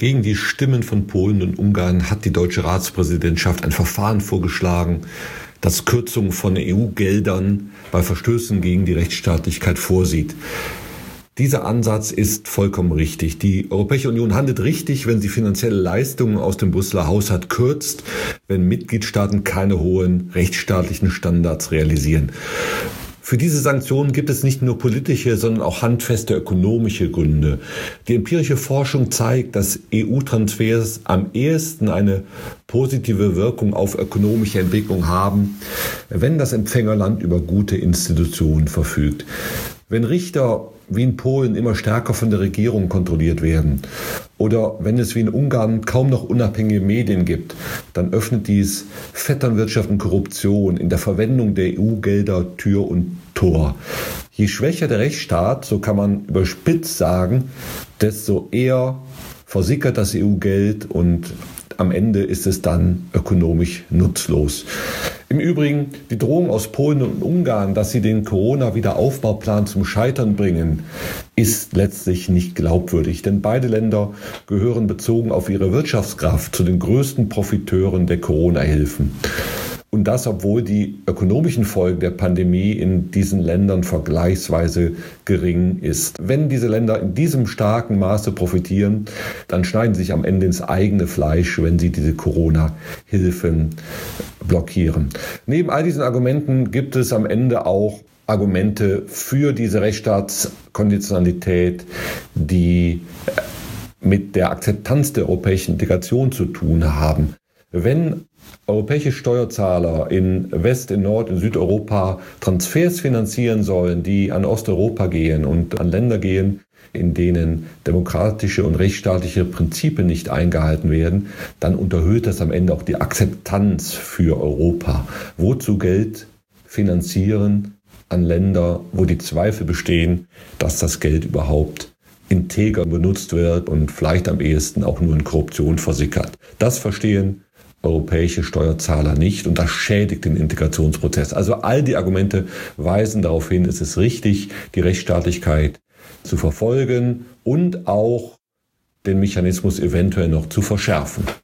Gegen die Stimmen von Polen und Ungarn hat die deutsche Ratspräsidentschaft ein Verfahren vorgeschlagen, das Kürzungen von EU-Geldern bei Verstößen gegen die Rechtsstaatlichkeit vorsieht. Dieser Ansatz ist vollkommen richtig. Die Europäische Union handelt richtig, wenn sie finanzielle Leistungen aus dem Brüsseler Haushalt kürzt, wenn Mitgliedstaaten keine hohen rechtsstaatlichen Standards realisieren. Für diese Sanktionen gibt es nicht nur politische, sondern auch handfeste ökonomische Gründe. Die empirische Forschung zeigt, dass EU-Transfers am ehesten eine positive Wirkung auf ökonomische Entwicklung haben, wenn das Empfängerland über gute Institutionen verfügt. Wenn Richter wie in Polen immer stärker von der Regierung kontrolliert werden oder wenn es wie in Ungarn kaum noch unabhängige Medien gibt, dann öffnet dies Vetternwirtschaft und Korruption in der Verwendung der EU-Gelder Tür und Tor. Je schwächer der Rechtsstaat, so kann man überspitzt sagen, desto eher versickert das EU-Geld und am Ende ist es dann ökonomisch nutzlos. Im Übrigen, die Drohung aus Polen und Ungarn, dass sie den Corona-Wiederaufbauplan zum Scheitern bringen, ist letztlich nicht glaubwürdig. Denn beide Länder gehören bezogen auf ihre Wirtschaftskraft zu den größten Profiteuren der Corona-Hilfen. Und das, obwohl die ökonomischen Folgen der Pandemie in diesen Ländern vergleichsweise gering ist. Wenn diese Länder in diesem starken Maße profitieren, dann schneiden sie sich am Ende ins eigene Fleisch, wenn sie diese Corona-Hilfen blockieren. Neben all diesen Argumenten gibt es am Ende auch Argumente für diese Rechtsstaatskonditionalität, die mit der Akzeptanz der europäischen Integration zu tun haben. Wenn europäische Steuerzahler in West-, in Nord-, in Südeuropa Transfers finanzieren sollen, die an Osteuropa gehen und an Länder gehen, in denen demokratische und rechtsstaatliche Prinzipien nicht eingehalten werden, dann unterhöht das am Ende auch die Akzeptanz für Europa. Wozu Geld finanzieren an Länder, wo die Zweifel bestehen, dass das Geld überhaupt integer benutzt wird und vielleicht am ehesten auch nur in Korruption versickert? Das verstehen europäische Steuerzahler nicht und das schädigt den Integrationsprozess. Also all die Argumente weisen darauf hin, es ist richtig, die Rechtsstaatlichkeit zu verfolgen und auch den Mechanismus eventuell noch zu verschärfen.